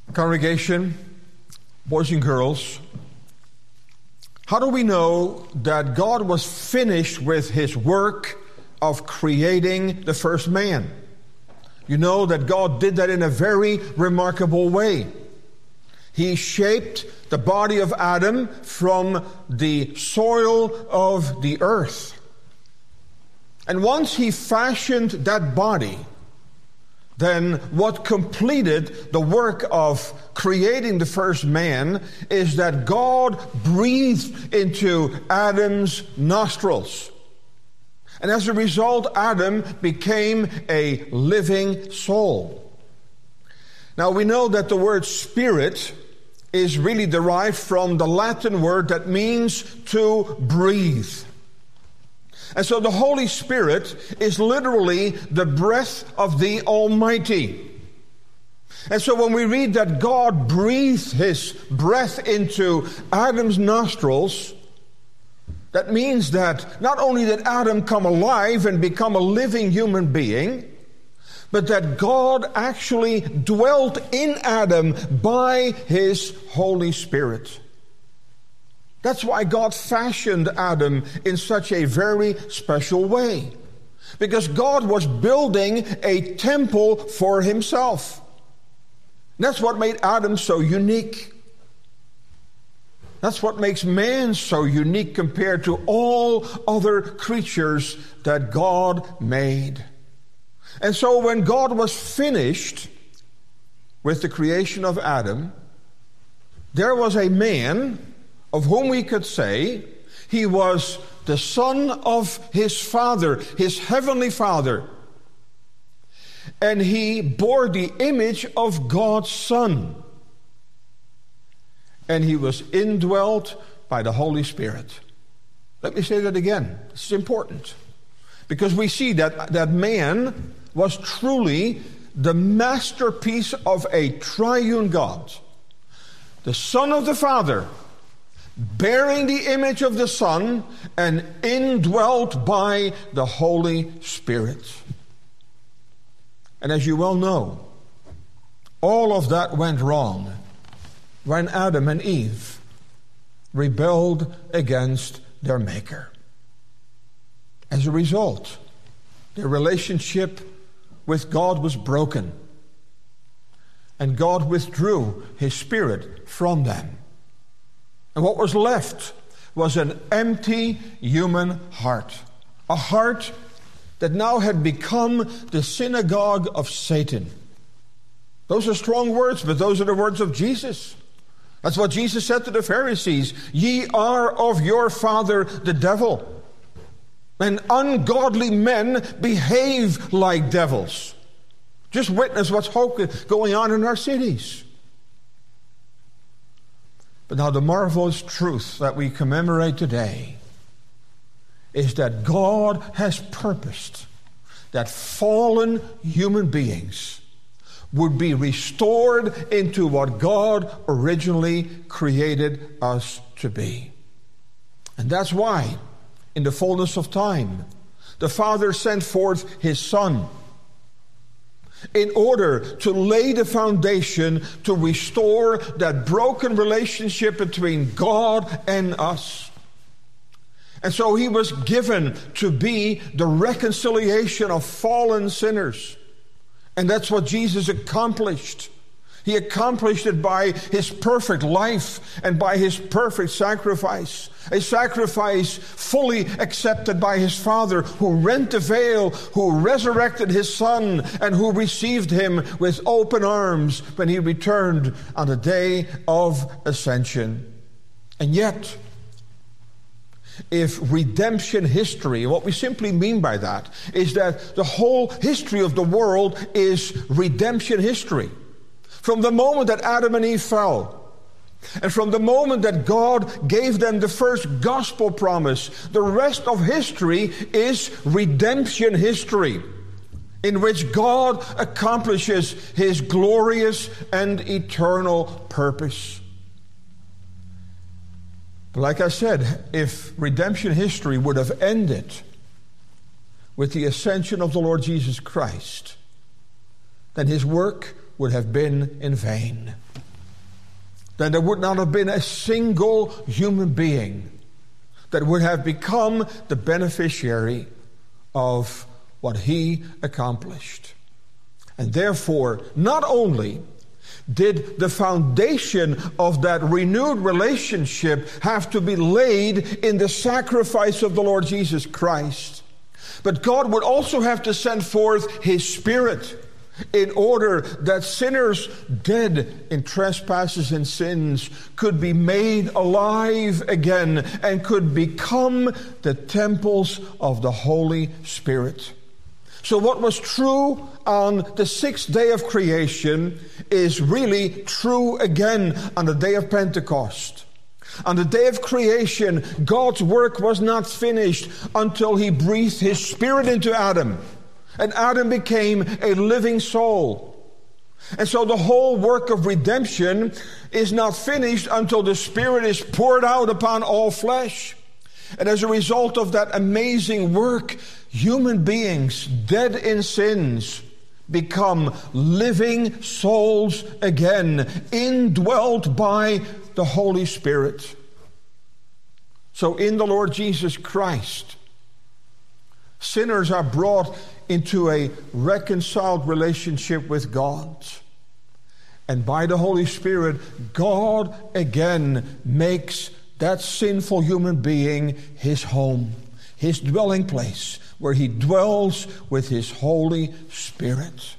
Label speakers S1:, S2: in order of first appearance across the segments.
S1: Congregation, boys and girls, how do we know that God was finished with his work of creating the first man? You know that God did that in a very remarkable way. He shaped the body of Adam from the soil of the earth. And once he fashioned that body, then what completed the work of creating the first man is that God breathed into Adam's nostrils. And as a result, Adam became a living soul. Now we know that the word spirit is really derived from the Latin word that means to breathe. And so the Holy Spirit is literally the breath of the Almighty. And so when we read that God breathed his breath into Adam's nostrils, that means that not only did Adam come alive and become a living human being, but that God actually dwelt in Adam by his Holy Spirit. That's why God fashioned Adam in such a very special way. Because God was building a temple for himself. And that's what made Adam so unique. That's what makes man so unique compared to all other creatures that God made. And so when God was finished with the creation of Adam, there was a man of whom we could say he was the son of his father, his heavenly Father. And he bore the image of God's Son. And he was indwelt by the Holy Spirit. Let me say that again. This is important. Because we see that man was truly the masterpiece of a triune God. The Son of the Father, bearing the image of the Son and indwelt by the Holy Spirit. And as you well know, all of that went wrong when Adam and Eve rebelled against their Maker. As a result, their relationship with God was broken, and God withdrew his Spirit from them. And what was left was an empty human heart. A heart that now had become the synagogue of Satan. Those are strong words, but those are the words of Jesus. That's what Jesus said to the Pharisees. Ye are of your father the devil. And ungodly men behave like devils. Just witness what's going on in our cities. But now the marvelous truth that we commemorate today is that God has purposed that fallen human beings would be restored into what God originally created us to be. And that's why, in the fullness of time, the Father sent forth his Son in order to lay the foundation to restore that broken relationship between God and us. And so he was given to be the reconciliation of fallen sinners. And that's what Jesus accomplished. He accomplished it by his perfect life and by his perfect sacrifice. A sacrifice fully accepted by his Father, who rent the veil, who resurrected his Son, and who received him with open arms when he returned on the day of ascension. And yet, if redemption history, what we simply mean by that is that the whole history of the world is redemption history. From the moment that Adam and Eve fell, and from the moment that God gave them the first gospel promise, the rest of history is redemption history, in which God accomplishes his glorious and eternal purpose. But like I said, if redemption history would have ended with the ascension of the Lord Jesus Christ, then his work would have been in vain. then there would not have been a single human being that would have become the beneficiary of what he accomplished. And therefore, not only did the foundation of that renewed relationship have to be laid in the sacrifice of the Lord Jesus Christ, but God would also have to send forth His Spirit in order that sinners dead in trespasses and sins could be made alive again and could become the temples of the Holy Spirit. So what was true on the sixth day of creation is really true again on the day of Pentecost. On the day of creation, God's work was not finished until He breathed His Spirit into Adam. And Adam became a living soul. And so the whole work of redemption is not finished until the Spirit is poured out upon all flesh. And as a result of that amazing work, human beings dead in sins become living souls again, indwelt by the Holy Spirit. So in the Lord Jesus Christ, sinners are brought into a reconciled relationship with God. And by the Holy Spirit, God again makes that sinful human being His home, His dwelling place, where He dwells with His Holy Spirit.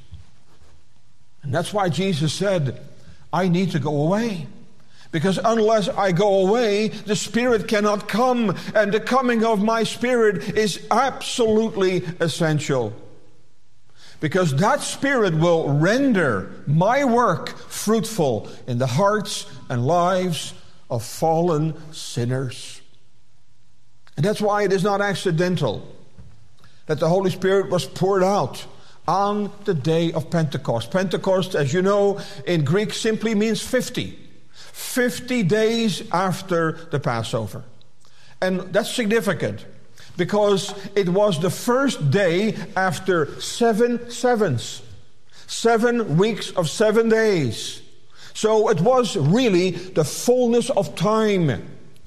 S1: And that's why Jesus said, I need to go away. Because unless I go away, the Spirit cannot come. And the coming of my Spirit is absolutely essential. Because that Spirit will render my work fruitful in the hearts and lives of fallen sinners. And that's why it is not accidental that the Holy Spirit was poured out on the day of Pentecost. Pentecost, as you know, in Greek simply means 50. 50 days after the Passover. And that's significant because it was the first day after 7 sevens. 7 weeks of 7 days. So it was really the fullness of time.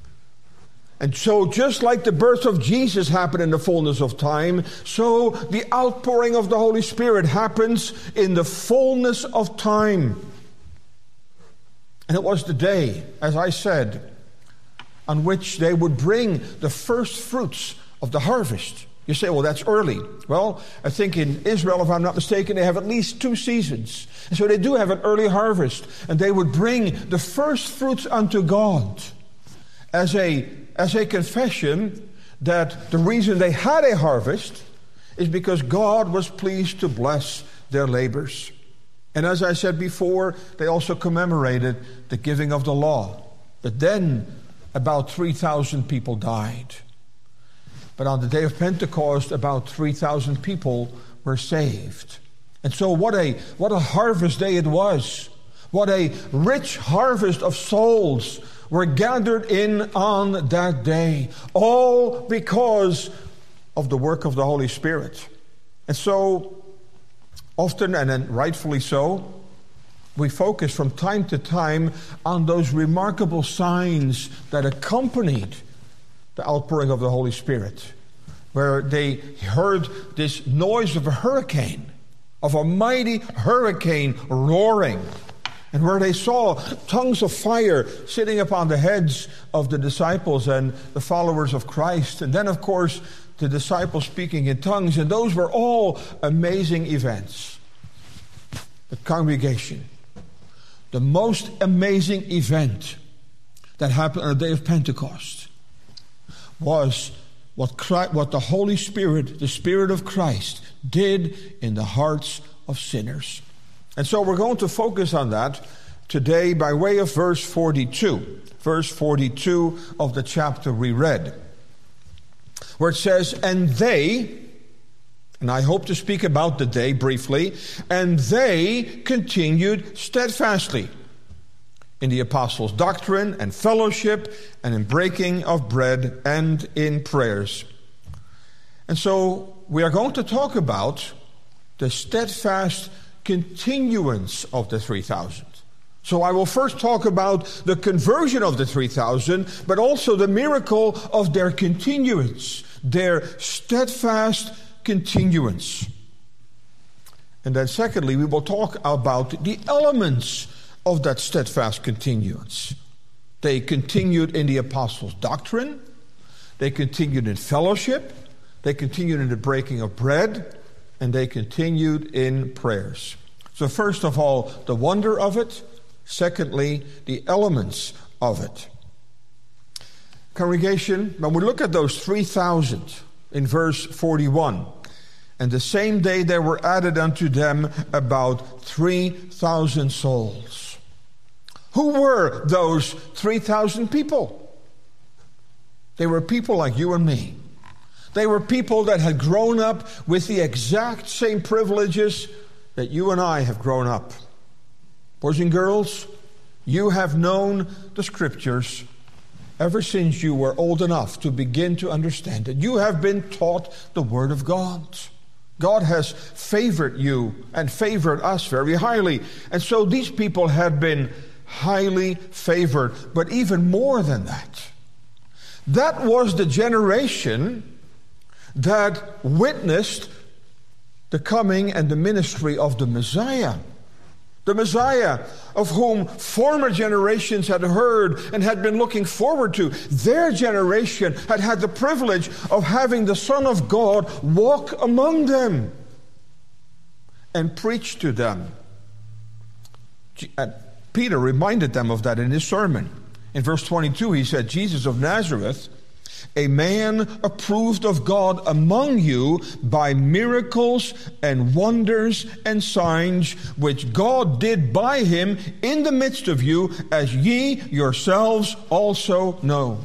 S1: And so just like the birth of Jesus happened in the fullness of time, so the outpouring of the Holy Spirit happens in the fullness of time. And it was the day, as I said, on which they would bring the first fruits of the harvest. You say, well, that's early. Well, I think in Israel, if I'm not mistaken, they have at least 2 seasons. And so they do have an early harvest. And they would bring the first fruits unto God as a confession that the reason they had a harvest is because God was pleased to bless their labors. And as I said before, they also commemorated the giving of the law. But then about 3,000 people died. But on the day of Pentecost, about 3,000 people were saved. And so what a harvest day it was. What a rich harvest of souls were gathered in on that day. All because of the work of the Holy Spirit. And so often, and then rightfully so, we focus from time to time on those remarkable signs that accompanied the outpouring of the Holy Spirit, where they heard this noise of a hurricane, of a mighty hurricane roaring, and where they saw tongues of fire sitting upon the heads of the disciples and the followers of Christ, and then, of course, the disciples speaking in tongues, and those were all amazing events. The congregation, the most amazing event that happened on the day of Pentecost was what the Holy Spirit, the Spirit of Christ, did in the hearts of sinners. And so we're going to focus on that today by way of verse 42. Verse 42 of the chapter we read, where it says, and they, and I hope to speak about the day briefly, and they continued steadfastly in the apostles' doctrine and fellowship and in breaking of bread and in prayers. And so we are going to talk about the steadfast continuance of the 3,000. So I will first talk about the conversion of the 3,000, but also the miracle of their continuance, their steadfast continuance. And then secondly, we will talk about the elements of that steadfast continuance. They continued in the apostles' doctrine. They continued in fellowship. They continued in the breaking of bread. And they continued in prayers. So first of all, the wonder of it. Secondly, the elements of it. Congregation, when we look at those 3,000 in verse 41, and the same day there were added unto them about 3,000 souls. Who were those 3,000 people? They were people like you and me. They were people that had grown up with the exact same privileges that you and I have grown up. Boys and girls, you have known the Scriptures ever since you were old enough to begin to understand it. You have been taught the Word of God. God has favored you and favored us very highly. And so these people had been highly favored. But even more than that, that was the generation that witnessed the coming and the ministry of the Messiah. The Messiah of whom former generations had heard and had been looking forward to. Their generation had had the privilege of having the Son of God walk among them and preach to them. And Peter reminded them of that in his sermon. In verse 22 he said, Jesus of Nazareth, a man approved of God among you by miracles and wonders and signs which God did by him in the midst of you, as ye yourselves also know.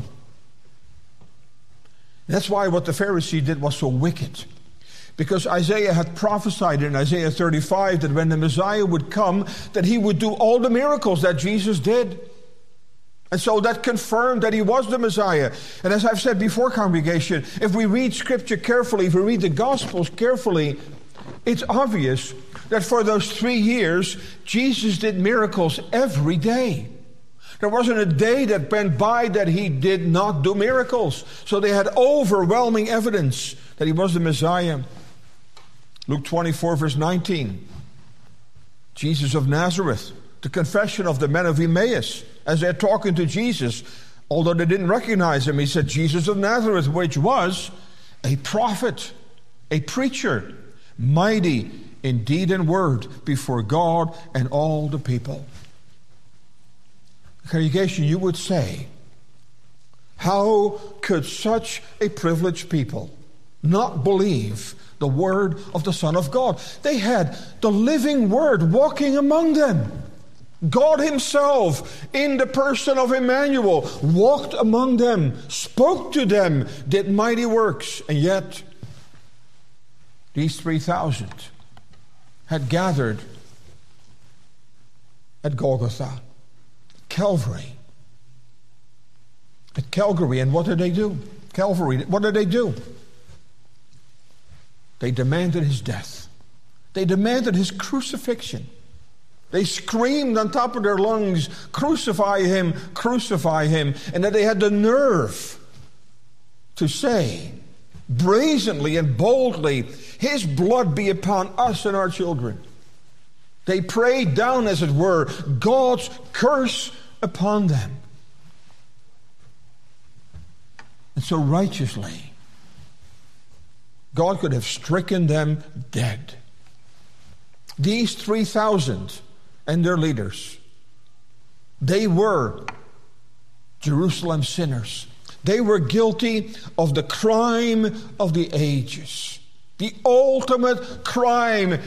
S1: That's why what the Pharisee did was so wicked. Because Isaiah had prophesied in Isaiah 35 that when the Messiah would come, that he would do all the miracles that Jesus did. And so that confirmed that he was the Messiah. And as I've said before, congregation, if we read Scripture carefully, if we read the Gospels carefully, it's obvious that for those 3 years, Jesus did miracles every day. There wasn't a day that went by that he did not do miracles. So they had overwhelming evidence that he was the Messiah. Luke 24, verse 19. Jesus of Nazareth, the confession of the men of Emmaus, as they're talking to Jesus, although they didn't recognize him, he said, Jesus of Nazareth, which was a prophet, a preacher, mighty in deed and word before God and all the people. Congregation, you would say, how could such a privileged people not believe the word of the Son of God? They had the living word walking among them. God himself, in the person of Emmanuel, walked among them, spoke to them, did mighty works. And yet, these 3,000 had gathered at Golgotha, Calvary. At Calvary, and what did they do? Calvary, what did they do? They demanded his death. They demanded his crucifixion. They screamed on top of their lungs, crucify him, and that they had the nerve to say brazenly and boldly, his blood be upon us and our children. They prayed down, as it were, God's curse upon them. And so righteously, God could have stricken them dead. These 3,000 and their leaders, they were Jerusalem sinners. They were guilty of the crime of the ages, the ultimate crime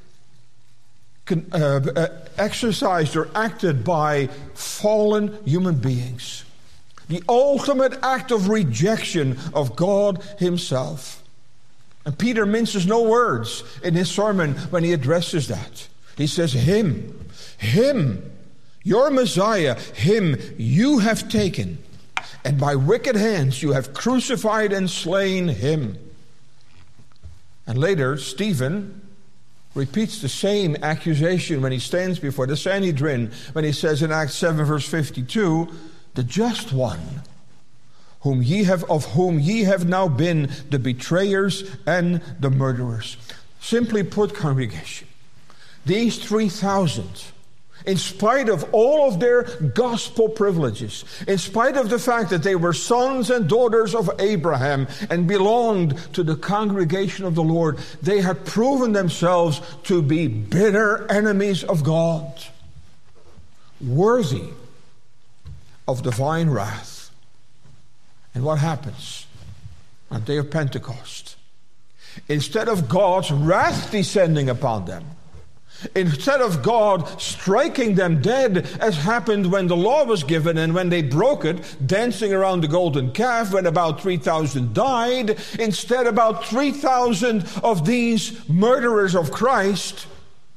S1: exercised or acted by fallen human beings, the ultimate act of rejection of God himself. And Peter minces no words in his sermon when he addresses that. He says, him, your Messiah, him you have taken, and by wicked hands you have crucified and slain him. And later, Stephen, repeats the same accusation when he stands before the Sanhedrin, when he says in Acts 7 verse 52, the just one, of whom ye have now been the betrayers and the murderers. Simply put, congregation, these 3,000, in spite of all of their gospel privileges, in spite of the fact that they were sons and daughters of Abraham and belonged to the congregation of the Lord, they had proven themselves to be bitter enemies of God, worthy of divine wrath. And what happens on the day of Pentecost? Instead of God's wrath descending upon them, instead of God striking them dead, as happened when the law was given and when they broke it, dancing around the golden calf, when about 3,000 died, instead about 3,000 of these murderers of Christ,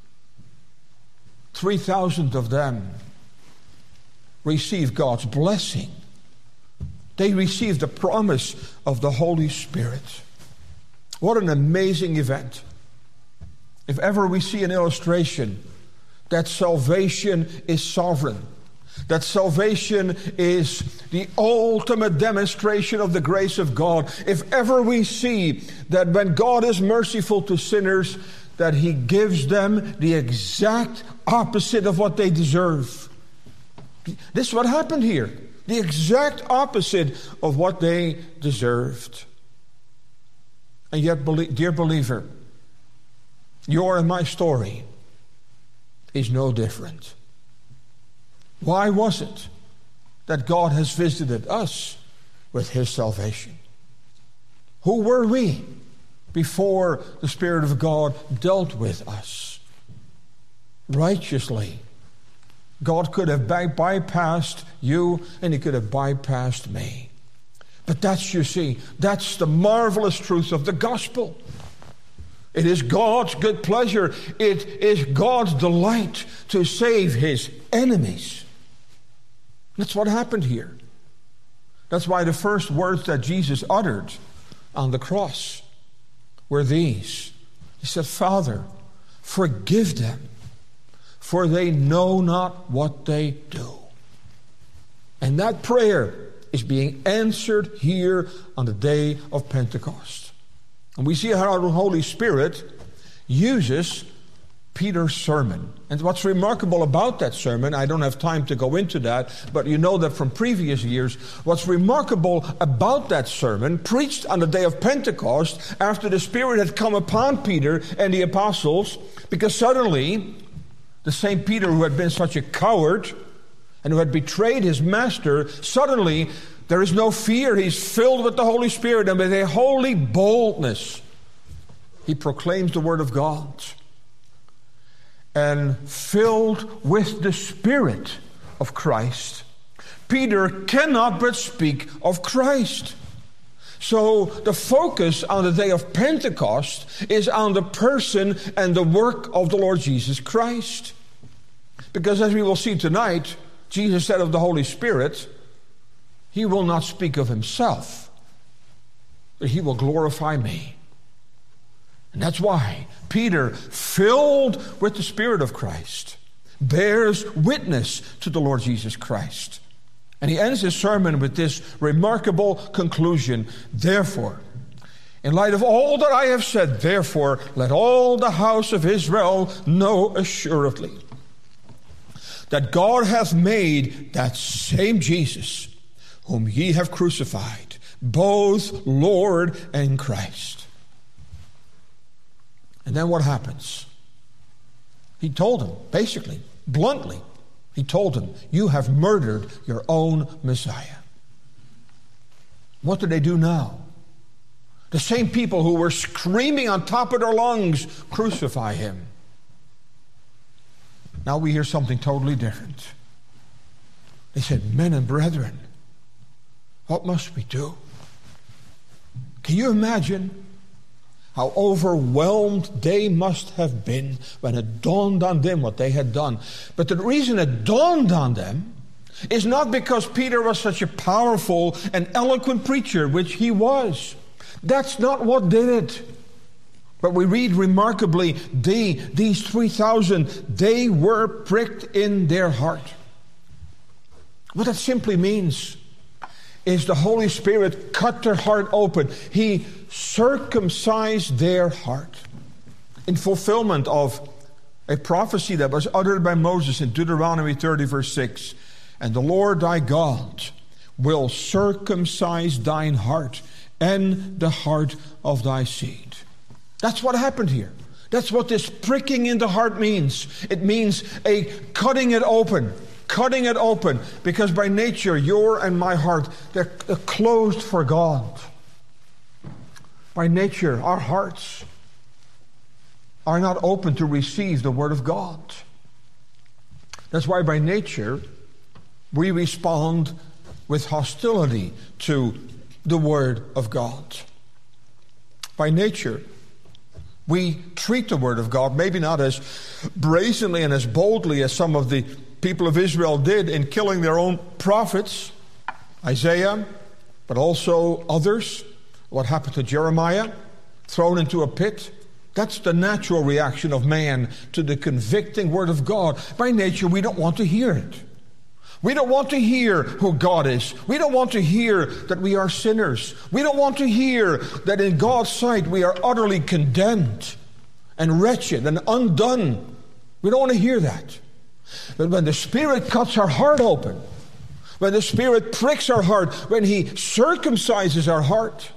S1: 3,000 of them received God's blessing. They received the promise of the Holy Spirit. What an amazing event. If ever we see an illustration that salvation is sovereign, that salvation is the ultimate demonstration of the grace of God, if ever we see that when God is merciful to sinners, that He gives them the exact opposite of what they deserve. This is what happened here. The exact opposite of what they deserved. And yet, dear believer, your and my story is no different. Why was it that God has visited us with His salvation? Who were we before the Spirit of God dealt with us? Righteously, God could have bypassed you and He could have bypassed me. But that's, you see, that's the marvelous truth of the gospel. It is God's good pleasure. It is God's delight to save His enemies. That's what happened here. That's why the first words that Jesus uttered on the cross were these. He said, Father, forgive them, for they know not what they do. And that prayer is being answered here on the day of Pentecost. And we see how the Holy Spirit uses Peter's sermon. And what's remarkable about that sermon, I don't have time to go into that, but you know that from previous years, what's remarkable about that sermon, preached on the day of Pentecost, after the Spirit had come upon Peter and the apostles, because suddenly the same Peter who had been such a coward and who had betrayed his master, suddenly there is no fear. He's filled with the Holy Spirit, and with a holy boldness he proclaims the Word of God. And filled with the Spirit of Christ, Peter cannot but speak of Christ. So the focus on the day of Pentecost is on the person and the work of the Lord Jesus Christ. Because as we will see tonight, Jesus said of the Holy Spirit, He will not speak of Himself, but He will glorify me. And that's why Peter, filled with the Spirit of Christ, bears witness to the Lord Jesus Christ. And he ends his sermon with this remarkable conclusion. Therefore, in light of all that I have said, therefore, let all the house of Israel know assuredly that God hath made that same Jesus, whom ye have crucified, both Lord and Christ. And then what happens? He told them, basically, bluntly, he told them, you have murdered your own Messiah. What do they do now? The same people who were screaming on top of their lungs, crucify Him. Now we hear something totally different. They said, men and brethren, what must we do? Can you imagine how overwhelmed they must have been when it dawned on them what they had done? But the reason it dawned on them is not because Peter was such a powerful and eloquent preacher, which he was. That's not what did it. But we read remarkably, these 3,000, they were pricked in their heart. What that simply means is the Holy Spirit cut their heart open. He circumcised their heart in fulfillment of a prophecy that was uttered by Moses in Deuteronomy 30 verse 6. And the Lord thy God will circumcise thine heart and the heart of thy seed. That's what happened here. That's what this pricking in the heart means. It means a cutting it open. Cutting it open, because by nature, your and my heart, they're closed for God. By nature, our hearts are not open to receive the Word of God. That's why by nature, we respond with hostility to the Word of God. By nature, we treat the Word of God maybe not as brazenly and as boldly as some of the people of Israel did in killing their own prophets, Isaiah, but also others. What happened to Jeremiah? Thrown into a pit. That's the natural reaction of man to the convicting Word of God. By nature, we don't want to hear it. We don't want to hear who God is. We don't want to hear that we are sinners. We don't want to hear that in God's sight we are utterly condemned and wretched and undone. We don't want to hear that. But when the Spirit cuts our heart open, when the Spirit pricks our heart, when He circumcises our heart,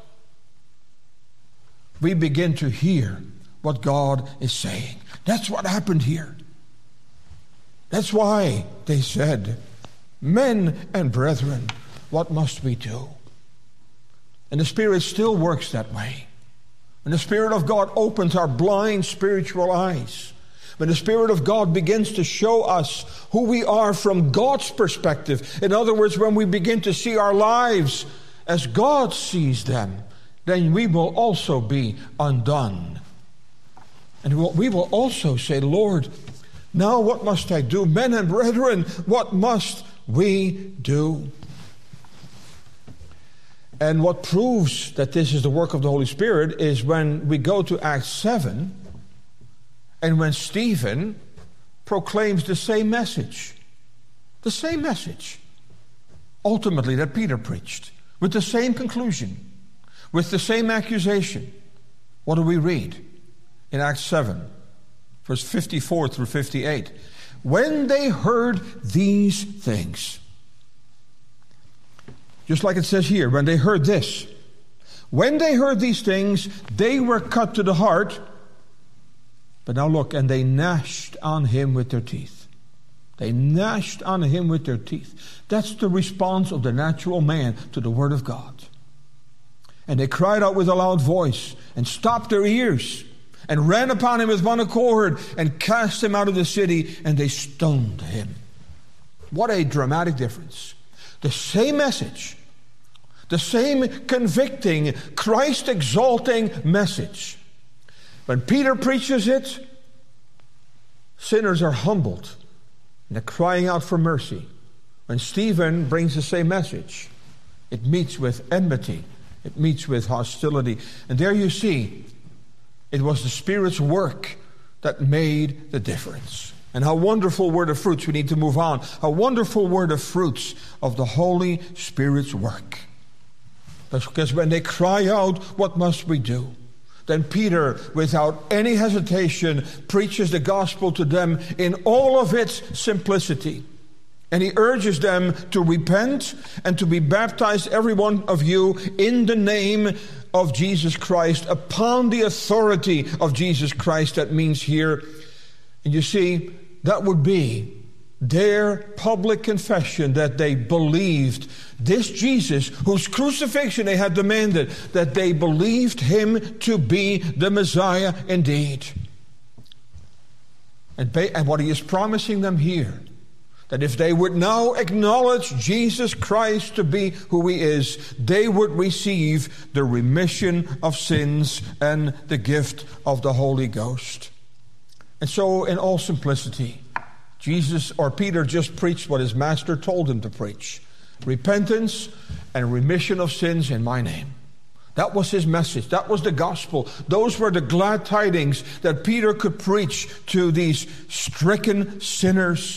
S1: we begin to hear what God is saying. That's what happened here. That's why they said, men and brethren, what must we do? And the Spirit still works that way. When the Spirit of God opens our blind spiritual eyes, when the Spirit of God begins to show us who we are from God's perspective, in other words, when we begin to see our lives as God sees them, then we will also be undone. And we will also say, Lord, now what must I do? Men and brethren, what must we do? And what proves that this is the work of the Holy Spirit is when we go to Acts 7, and when Stephen proclaims the same message, ultimately that Peter preached, with the same conclusion, with the same accusation. What do we read in Acts 7, verse 54 through 58? When they heard these things, just like it says here, when they heard this, when they heard these things, they were cut to the heart. But now look, and they gnashed on him with their teeth. They gnashed on him with their teeth. That's the response of the natural man to the Word of God. And they cried out with a loud voice and stopped their ears and ran upon him with one accord and cast him out of the city, and they stoned him. What a dramatic difference. The same message, the same convicting, Christ-exalting message. When Peter preaches it, sinners are humbled and they're crying out for mercy. When Stephen brings the same message, it meets with enmity, it meets with hostility. And there you see, it was the Spirit's work that made the difference. And how wonderful were the fruits. We need to move on. How wonderful were the fruits of the Holy Spirit's work. Because when they cry out, what must we do? Then Peter, without any hesitation, preaches the gospel to them in all of its simplicity. And he urges them to repent and to be baptized, every one of you, in the name of Jesus Christ, upon the authority of Jesus Christ. That means here. And you see, that would be their public confession that they believed this Jesus, whose crucifixion they had demanded, that they believed him to be the Messiah indeed. And what he is promising them here, that if they would now acknowledge Jesus Christ to be who he is, they would receive the remission of sins and the gift of the Holy Ghost. And so, in all simplicity, Peter just preached what his master told him to preach. Repentance and remission of sins in my name. That was his message. That was the gospel. Those were the glad tidings that Peter could preach to these stricken sinners.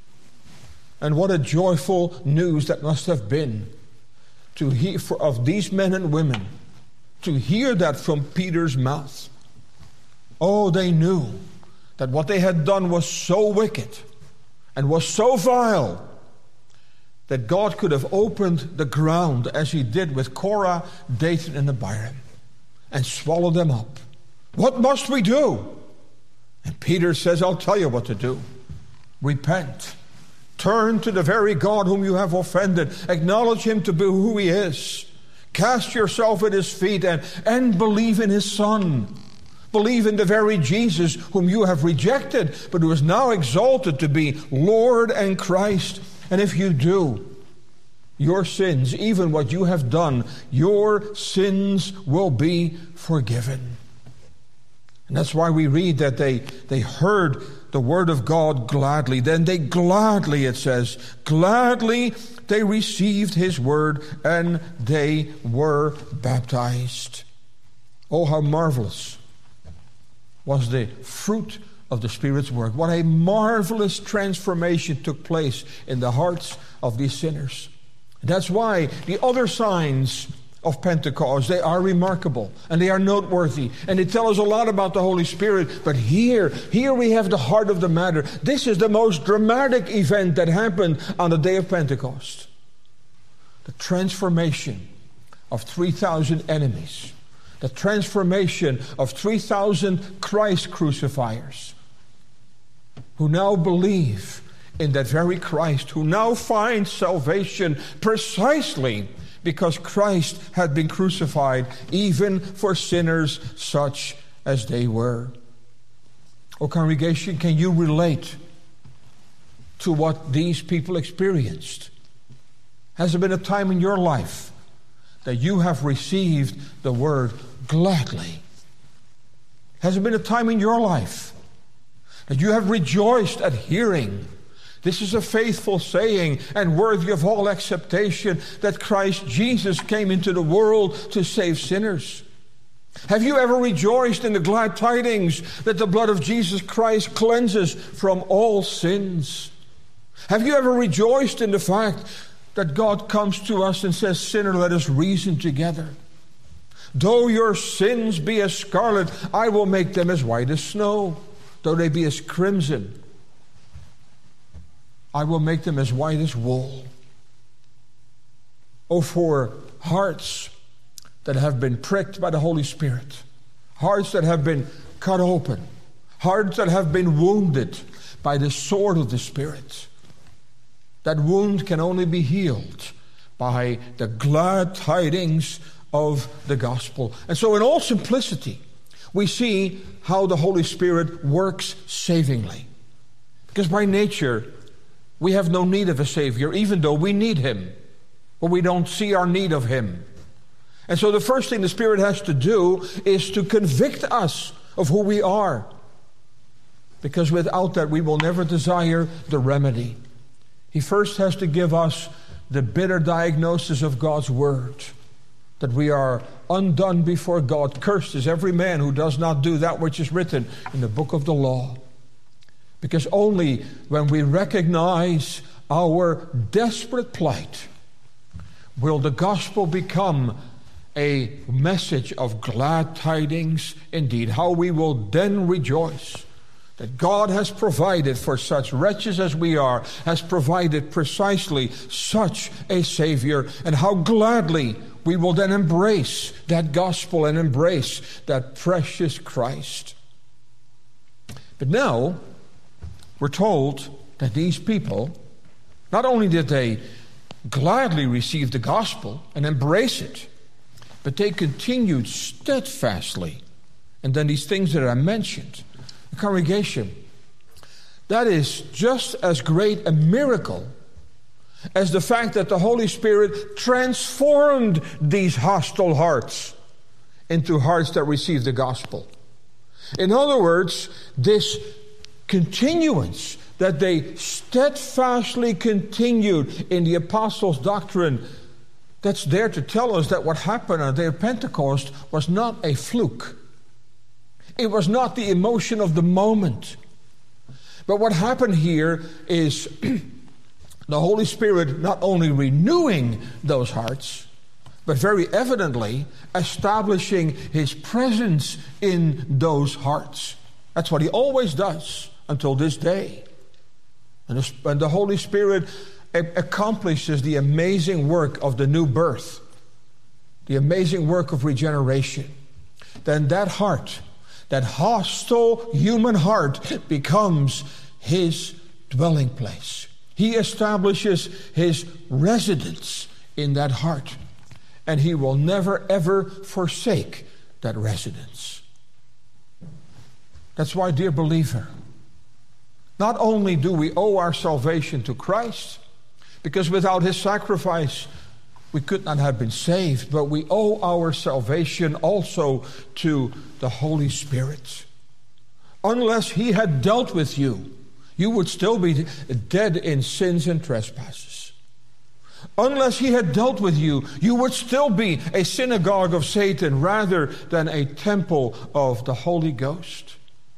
S1: And what a joyful news that must have been to hear of these men and women, to hear that from Peter's mouth. Oh, they knew that what they had done was so wicked and was so vile that God could have opened the ground as he did with Korah, Dathan, and Abiram and swallowed them up. What must we do? And Peter says, I'll tell you what to do. Repent. Turn to the very God whom you have offended. Acknowledge him to be who he is. Cast yourself at his feet and believe in his Son. Believe in the very Jesus whom you have rejected, but who is now exalted to be Lord and Christ. And if you do, your sins, even what you have done, your sins will be forgiven. And that's why we read that they heard the word of God gladly. Then they gladly, it says, gladly they received his word and they were baptized. Oh, how marvelous was the fruit of the Spirit's work. What a marvelous transformation took place in the hearts of these sinners. That's why the other signs of Pentecost, they are remarkable and they are noteworthy and they tell us a lot about the Holy Spirit. But here we have the heart of the matter. This is the most dramatic event that happened on the day of Pentecost. The transformation of 3,000 enemies. The transformation of 3,000 Christ crucifiers who now believe in that very Christ, who now find salvation precisely because Christ had been crucified even for sinners such as they were. Oh, congregation, can you relate to what these people experienced? Has there been a time in your life that you have received the word gladly? Has there been a time in your life that you have rejoiced at hearing, this is a faithful saying and worthy of all acceptation, that Christ Jesus came into the world to save sinners? Have you ever rejoiced in the glad tidings that the blood of Jesus Christ cleanses from all sins? Have you ever rejoiced in the fact that God comes to us and says, sinner, let us reason together. Though your sins be as scarlet, I will make them as white as snow. Though they be as crimson, I will make them as white as wool. Oh, for hearts that have been pricked by the Holy Spirit, hearts that have been cut open, hearts that have been wounded by the sword of the Spirit. That wound can only be healed by the glad tidings of the gospel. And so in all simplicity, we see how the Holy Spirit works savingly. Because by nature, we have no need of a Savior, even though we need him. But we don't see our need of him. And so the first thing the Spirit has to do is to convict us of who we are. Because without that, we will never desire the remedy. He first has to give us the bitter diagnosis of God's Word, that we are undone before God. Cursed is every man who does not do that which is written in the book of the law. Because only when we recognize our desperate plight will the gospel become a message of glad tidings indeed. How we will then rejoice that God has provided for such wretches as we are, has provided precisely such a Savior, and how gladly we will then embrace that gospel and embrace that precious Christ. But now, we're told that these people, not only did they gladly receive the gospel and embrace it, but they continued steadfastly. And then these things that I mentioned, the congregation, that is just as great a miracle as the fact that the Holy Spirit transformed these hostile hearts into hearts that receive the gospel. In other words, this continuance that they steadfastly continued in the apostles' doctrine that's there to tell us that what happened on the day of Pentecost was not a fluke. It was not the emotion of the moment. But what happened here is the Holy Spirit not only renewing those hearts, but very evidently establishing His presence in those hearts. That's what He always does until this day. And the Holy Spirit accomplishes the amazing work of the new birth, the amazing work of regeneration. Then that heart, that hostile human heart, becomes His dwelling place. He establishes His residence in that heart. And He will never, ever forsake that residence. That's why, dear believer, not only do we owe our salvation to Christ, because without His sacrifice we could not have been saved, but we owe our salvation also to the Holy Spirit. Unless He had dealt with you, you would still be dead in sins and trespasses. Unless He had dealt with you, you would still be a synagogue of Satan rather than a temple of the Holy Ghost.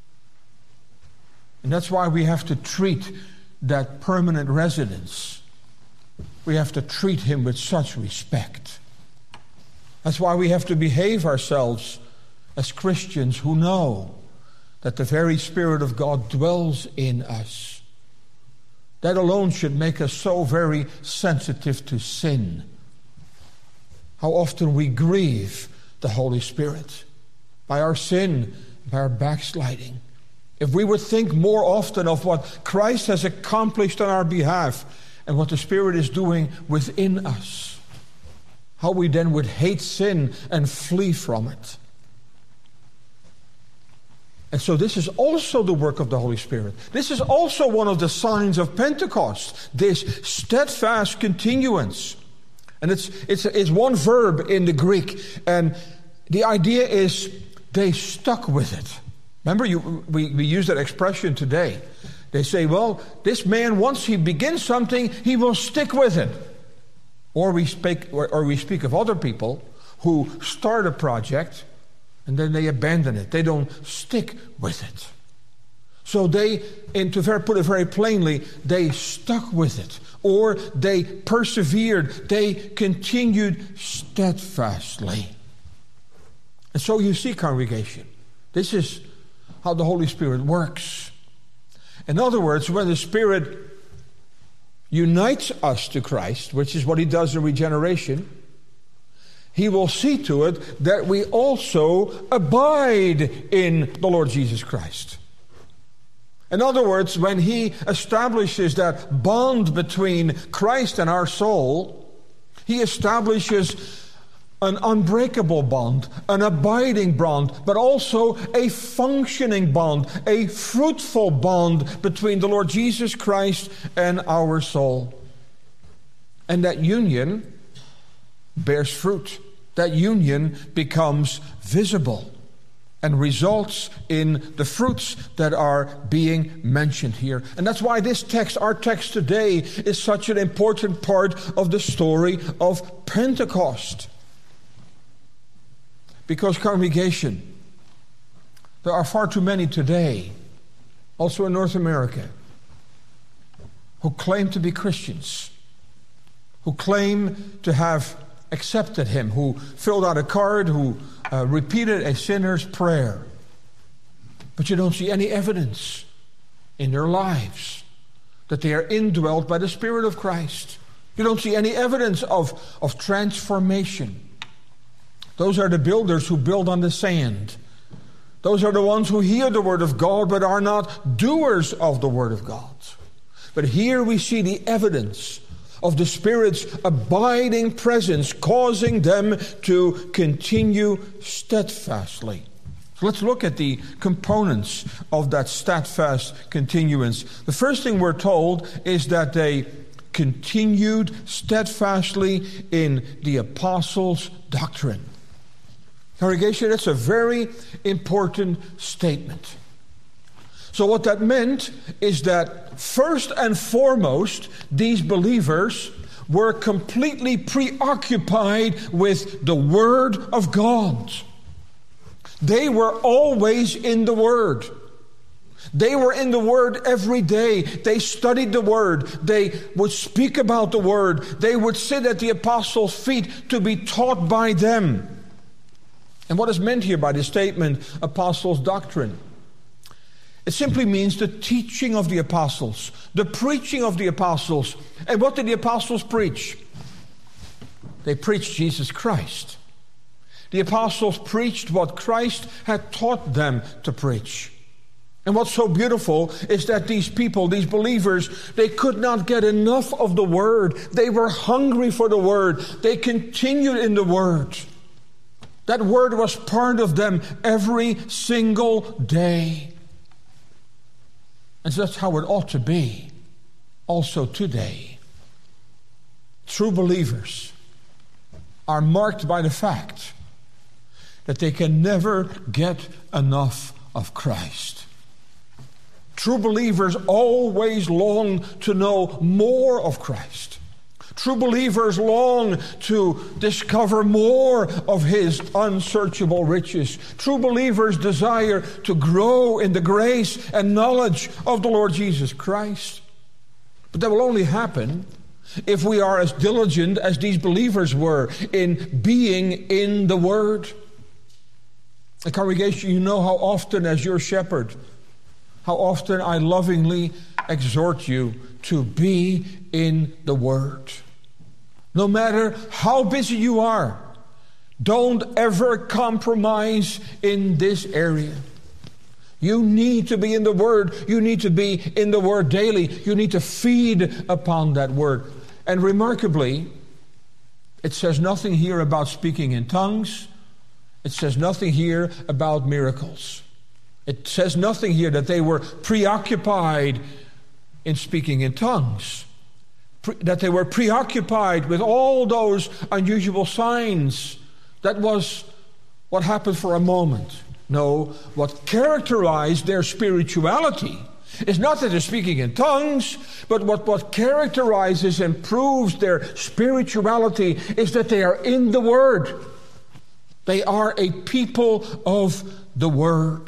S1: And that's why we have to treat that permanent residence. We have to treat Him with such respect. That's why we have to behave ourselves as Christians who know that the very Spirit of God dwells in us. That alone should make us so very sensitive to sin. How often we grieve the Holy Spirit by our sin, by our backsliding. If we would think more often of what Christ has accomplished on our behalf and what the Spirit is doing within us, how we then would hate sin and flee from it. And so this is also the work of the Holy Spirit. This is also one of the signs of Pentecost, this steadfast continuance. And it's one verb in the Greek. And the idea is they stuck with it. Remember, we use that expression today. They say, well, this man, once he begins something, he will stick with it. Or we speak of other people who start a project and then they abandon it. They don't stick with it. So put it very plainly, they stuck with it. Or they persevered. They continued steadfastly. And so you see, congregation, this is how the Holy Spirit works. In other words, when the Spirit unites us to Christ, which is what He does in regeneration, He will see to it that we also abide in the Lord Jesus Christ. In other words, when He establishes that bond between Christ and our soul, He establishes an unbreakable bond, an abiding bond, but also a functioning bond, a fruitful bond between the Lord Jesus Christ and our soul. And that union bears fruit. That union becomes visible and results in the fruits that are being mentioned here. And that's why this text, our text today, is such an important part of the story of Pentecost. Because, congregation, there are far too many today, also in North America, who claim to be Christians, who claim to have accepted Him, who filled out a card, who repeated a sinner's prayer. But you don't see any evidence in their lives that they are indwelt by the Spirit of Christ. You don't see any evidence of transformation. Those are the builders who build on the sand. Those are the ones who hear the Word of God but are not doers of the Word of God. But here we see the evidence of the Spirit's abiding presence, causing them to continue steadfastly. So let's look at the components of that steadfast continuance. The first thing we're told is that they continued steadfastly in the apostles' doctrine. Congregation, that's a very important statement. So what that meant is that first and foremost, these believers were completely preoccupied with the Word of God. They were always in the Word. They were in the Word every day. They studied the Word. They would speak about the Word. They would sit at the apostles' feet to be taught by them. And what is meant here by the statement, apostles' doctrine? It simply means the teaching of the apostles, the preaching of the apostles. And what did the apostles preach? They preached Jesus Christ. The apostles preached what Christ had taught them to preach. And what's so beautiful is that these people, these believers, they could not get enough of the Word. They were hungry for the Word. They continued in the Word. That Word was part of them every single day. And so that's how it ought to be also today. True believers are marked by the fact that they can never get enough of Christ. True believers always long to know more of Christ. True believers long to discover more of His unsearchable riches. True believers desire to grow in the grace and knowledge of the Lord Jesus Christ. But that will only happen if we are as diligent as these believers were in being in the Word. The congregation, you know how often as your shepherd, how often I lovingly exhort you to be in the Word. No matter how busy you are, don't ever compromise in this area. You need to be in the Word. You need to be in the Word daily. You need to feed upon that Word. And remarkably, it says nothing here about speaking in tongues. It says nothing here about miracles. It says nothing here that they were preoccupied in speaking in tongues, that they were preoccupied with all those unusual signs. That was what happened for a moment. No, what characterized their spirituality is not that they're speaking in tongues, but what characterizes and proves their spirituality is that they are in the Word. They are a people of the Word.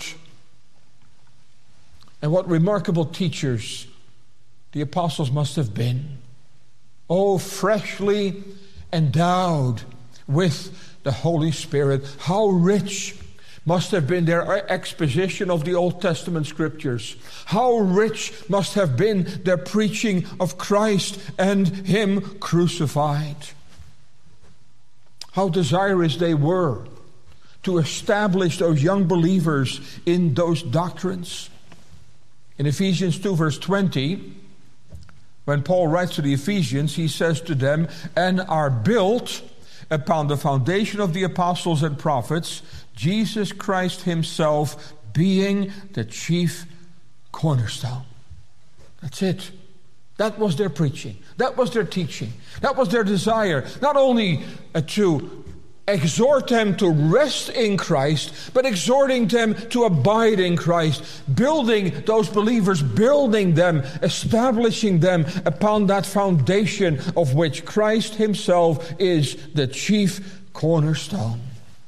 S1: And what remarkable teachers the apostles must have been. Oh, freshly endowed with the Holy Spirit. How rich must have been their exposition of the Old Testament scriptures. How rich must have been their preaching of Christ and Him crucified. How desirous they were to establish those young believers in those doctrines. In Ephesians 2 verse 20, when Paul writes to the Ephesians, he says to them, and are built upon the foundation of the apostles and prophets, Jesus Christ Himself being the chief cornerstone. That's it. That was their preaching. That was their teaching. That was their desire. Not only to exhort them to rest in Christ, but exhorting them to abide in Christ, building those believers, building them, establishing them upon that foundation of which Christ Himself is the chief cornerstone.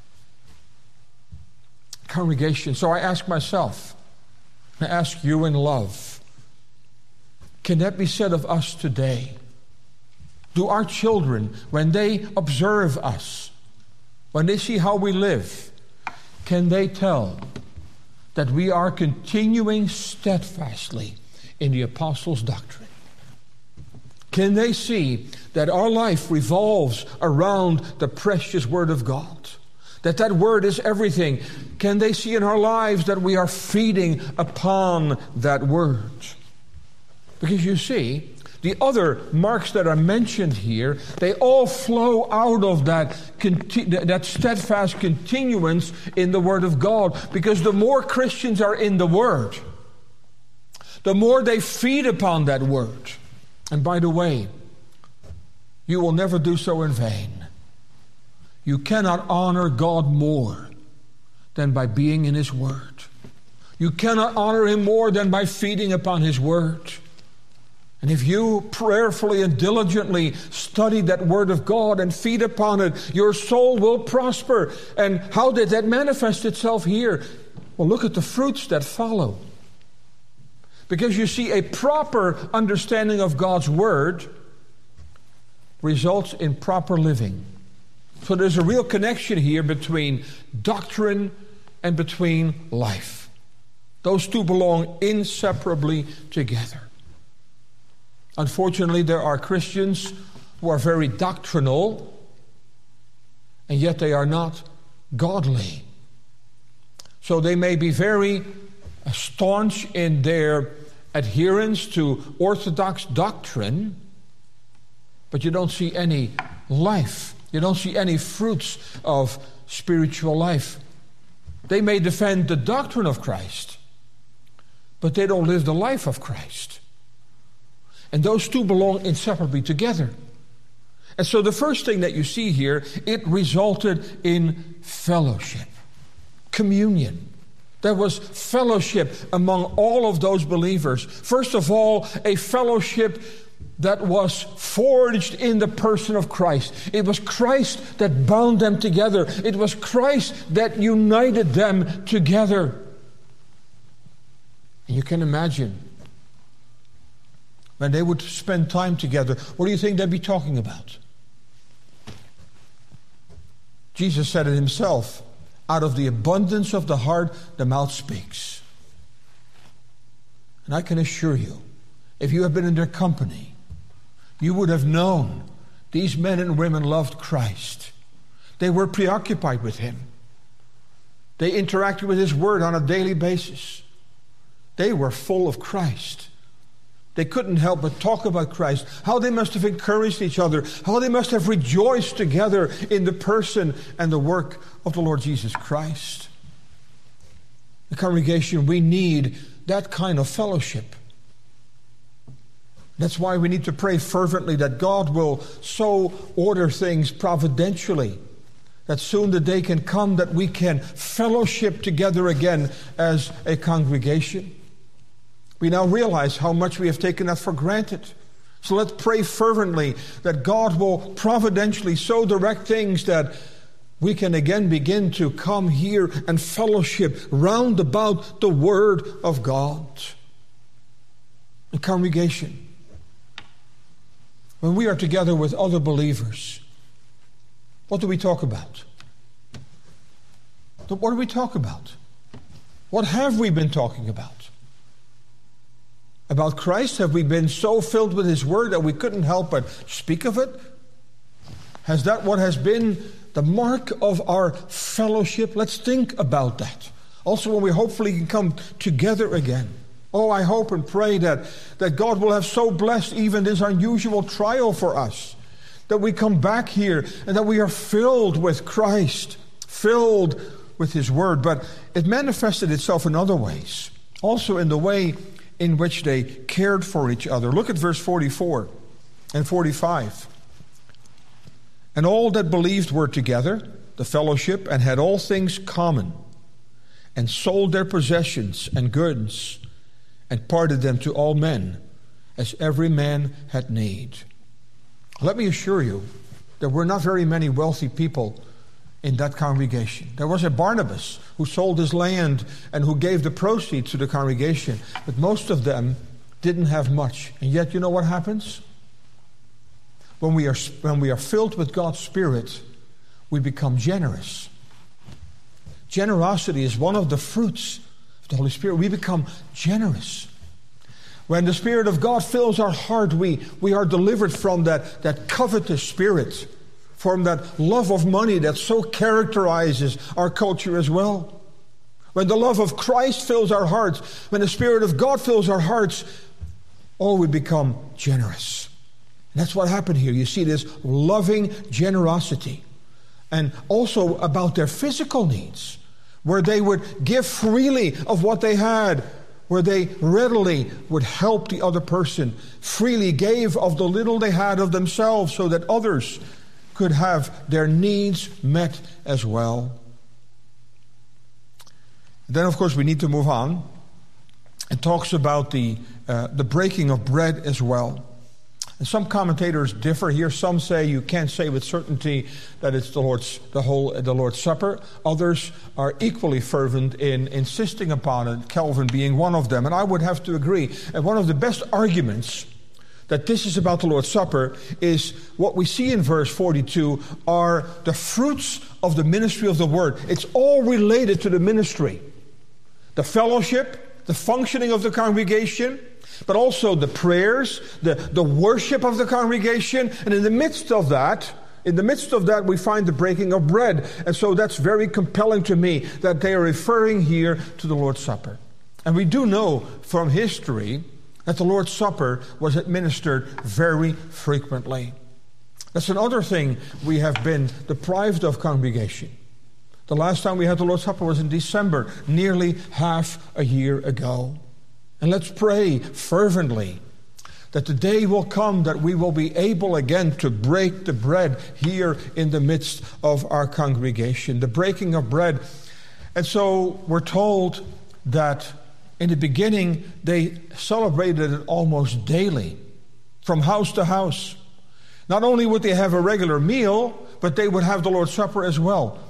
S1: Congregation, so I ask myself, I ask you in love, can that be said of us today? Do our children, when they observe us, when they see how we live, can they tell that we are continuing steadfastly in the apostles' doctrine? Can they see that our life revolves around the precious Word of God? That Word is everything. Can they see in our lives that we are feeding upon that Word? Because you see, the other marks that are mentioned here, they all flow out of that steadfast continuance in the Word of God. Because the more Christians are in the Word, the more they feed upon that Word. And by the way, you will never do so in vain. You cannot honor God more than by being in His Word. You cannot honor Him more than by feeding upon His Word. And if you prayerfully and diligently study that Word of God and feed upon it, your soul will prosper. And how did that manifest itself here? Well, look at the fruits that follow. Because you see, a proper understanding of God's Word results in proper living. So there's a real connection here between doctrine and between life. Those two belong inseparably together. Unfortunately, there are Christians who are very doctrinal, and yet they are not godly. So they may be very staunch in their adherence to orthodox doctrine, but you don't see any life. You don't see any fruits of spiritual life. They may defend the doctrine of Christ, but they don't live the life of Christ. And those two belong inseparably together. And so the first thing that you see here, it resulted in fellowship, communion. There was fellowship among all of those believers. First of all, a fellowship that was forged in the person of Christ. It was Christ that bound them together. It was Christ that united them together. And you can imagine, when they would spend time together, what do you think they'd be talking about? Jesus said it himself, out of the abundance of the heart, the mouth speaks. And I can assure you, if you have been in their company, you would have known these men and women loved Christ. They were preoccupied with Him. They interacted with His Word on a daily basis. They were full of Christ. They couldn't help but talk about Christ. How they must have encouraged each other. How they must have rejoiced together in the person and the work of the Lord Jesus Christ. The congregation, we need that kind of fellowship. That's why we need to pray fervently that God will so order things providentially that soon the day can come that we can fellowship together again as a congregation. We now realize how much we have taken that for granted. So let's pray fervently that God will providentially so direct things that we can again begin to come here and fellowship round about the Word of God. The congregation, when we are together with other believers, what do we talk about? What do we talk about? What have we been talking about? About Christ? Have we been so filled with His Word that we couldn't help but speak of it? Has that what has been the mark of our fellowship? Let's think about that. Also, when we hopefully can come together again. Oh, I hope and pray that God will have so blessed even this unusual trial for us, that we come back here and that we are filled with Christ, filled with His Word. But it manifested itself in other ways, also in the way in which they cared for each other. Look at verse 44 and 45. And all that believed were together, the fellowship, and had all things common, and sold their possessions and goods, and parted them to all men, as every man had need. Let me assure you, there were not very many wealthy people in that congregation. There was a Barnabas who sold his land and who gave the proceeds to the congregation, but most of them didn't have much. And yet, you know what happens? When we are filled with God's Spirit, we become generous. Generosity is one of the fruits of the Holy Spirit. We become generous. When the Spirit of God fills our heart, we are delivered from that covetous spirit, from that love of money that so characterizes our culture as well. When the love of Christ fills our hearts, when the Spirit of God fills our hearts, we become generous. And that's what happened here. You see this loving generosity. And also about their physical needs, where they would give freely of what they had, where they readily would help the other person, freely gave of the little they had of themselves so that others could have their needs met as well. Then, of course, we need to move on. It talks about the breaking of bread as well. And some commentators differ here. Some say you can't say with certainty that it's the Lord's Supper. Others are equally fervent in insisting upon it, Calvin being one of them. And I would have to agree. And one of the best arguments that this is about the Lord's Supper is what we see in verse 42 are the fruits of the ministry of the Word. It's all related to the ministry. The fellowship, the functioning of the congregation, but also the prayers, the worship of the congregation. And in the midst of that, we find the breaking of bread. And so that's very compelling to me that they are referring here to the Lord's Supper. And we do know from history that the Lord's Supper was administered very frequently. That's another thing we have been deprived of, congregation. The last time we had the Lord's Supper was in December, nearly half a year ago. And let's pray fervently that the day will come that we will be able again to break the bread here in the midst of our congregation, the breaking of bread. And so we're told that in the beginning they celebrated it almost daily, from house to house. Not only would they have a regular meal, but they would have the Lord's Supper as well.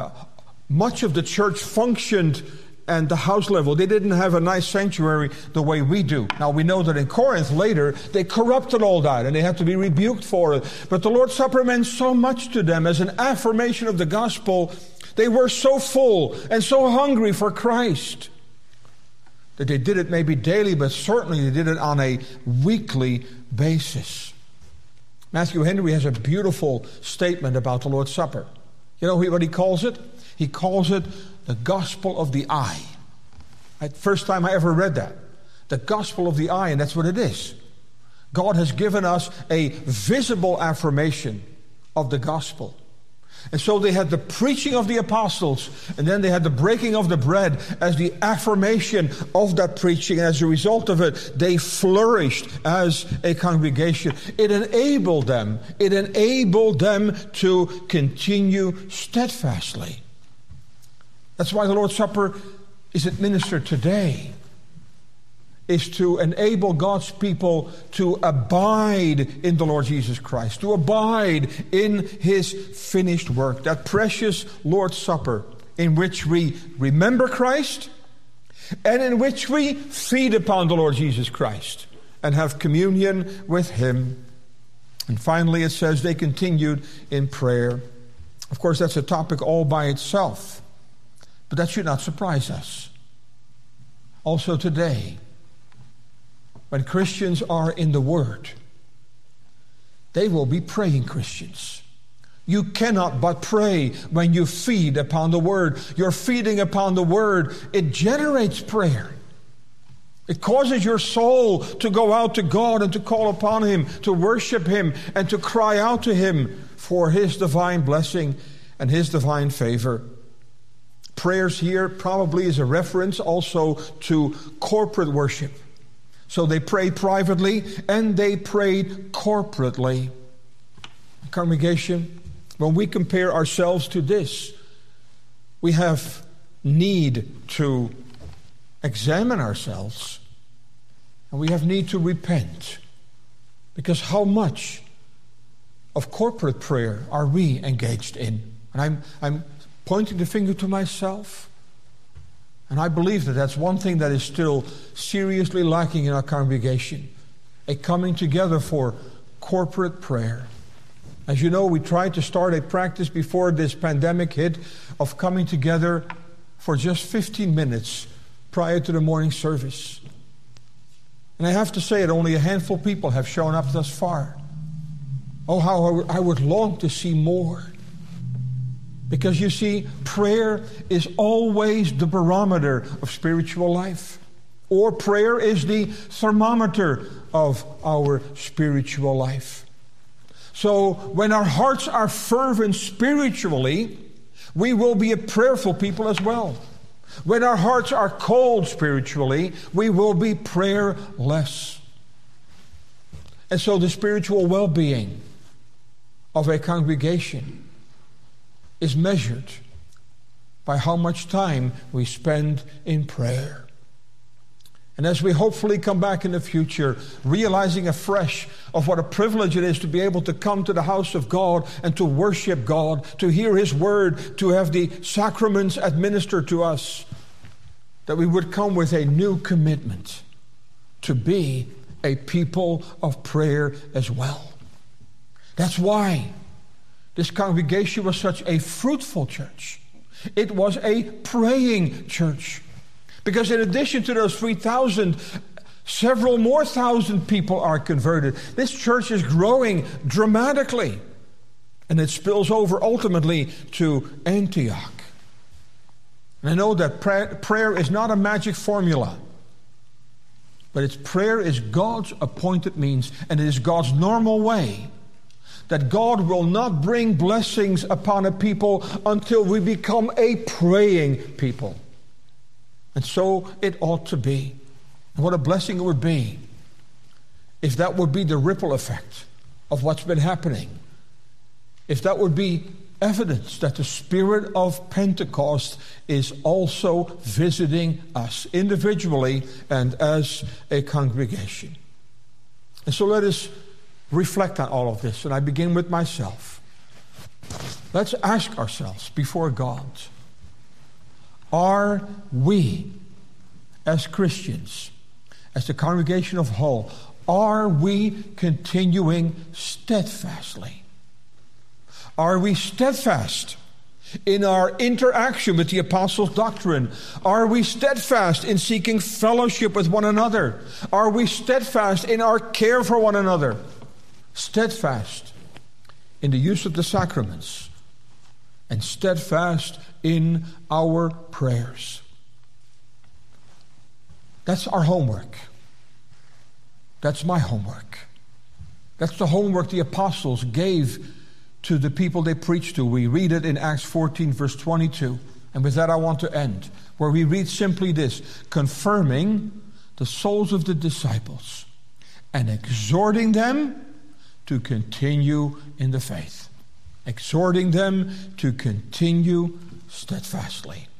S1: Much of the church functioned at the house level. They didn't have a nice sanctuary the way we do. Now we know that in Corinth later, they corrupted all that and they had to be rebuked for it. But the Lord's Supper meant so much to them as an affirmation of the gospel. They were so full and so hungry for Christ that they did it maybe daily, but certainly they did it on a weekly basis. Matthew Henry has a beautiful statement about the Lord's Supper. You know what he calls it? He calls it the gospel of the eye. First time I ever read that. The gospel of the eye, and that's what it is. God has given us a visible affirmation of the gospel. And so they had the preaching of the apostles, and then they had the breaking of the bread as the affirmation of that preaching. And as a result of it, they flourished as a congregation. It enabled them to continue steadfastly. That's why the Lord's Supper is administered today, is to enable God's people to abide in the Lord Jesus Christ, to abide in His finished work, that precious Lord's Supper in which we remember Christ and in which we feed upon the Lord Jesus Christ and have communion with Him. And finally it says they continued in prayer. Of course, that's a topic all by itself. But that should not surprise us. Also today, when Christians are in the Word, they will be praying Christians. You cannot but pray when you feed upon the Word. You're feeding upon the Word. It generates prayer. It causes your soul to go out to God and to call upon Him, to worship Him, and to cry out to Him for His divine blessing and His divine favor. Prayers here probably is a reference also to corporate worship. So they prayed privately and they prayed corporately. Congregation, when we compare ourselves to this, we have need to examine ourselves and we have need to repent. Because how much of corporate prayer are we engaged in? And I'm pointing the finger to myself. And I believe that that's one thing that is still seriously lacking in our congregation. A coming together for corporate prayer. As you know, we tried to start a practice before this pandemic hit of coming together for just 15 minutes prior to the morning service. And I have to say that only a handful of people have shown up thus far. Oh, how I would long to see more. Because you see, prayer is always the barometer of spiritual life. Or prayer is the thermometer of our spiritual life. So when our hearts are fervent spiritually, we will be a prayerful people as well. When our hearts are cold spiritually, we will be prayerless. And so the spiritual well-being of a congregation is measured by how much time we spend in prayer. And as we hopefully come back in the future, realizing afresh of what a privilege it is to be able to come to the house of God and to worship God, to hear His word, to have the sacraments administered to us, that we would come with a new commitment to be a people of prayer as well. That's why this congregation was such a fruitful church. It was a praying church. Because in addition to those 3,000, several more thousand people are converted. This church is growing dramatically. And it spills over ultimately to Antioch. And I know that prayer is not a magic formula. But prayer is God's appointed means. And it is God's normal way. That God will not bring blessings upon a people until we become a praying people. And so it ought to be. And what a blessing it would be if that would be the ripple effect of what's been happening. If that would be evidence that the Spirit of Pentecost is also visiting us individually and as a congregation. And so let us reflect on all of this. And I begin with myself. Let's ask ourselves before God, are we, as Christians, as the congregation of whole, are we continuing steadfastly? Are we steadfast in our interaction with the apostles' doctrine? Are we steadfast in seeking fellowship with one another? Are we steadfast in our care for one another? Steadfast in the use of the sacraments, and steadfast in our prayers. That's our homework. That's my homework. That's the homework the apostles gave to the people they preached to. We read it in Acts 14, verse 22. And with that I want to end, where we read simply this: confirming the souls of the disciples and exhorting them to continue in the faith. Exhorting them to continue steadfastly.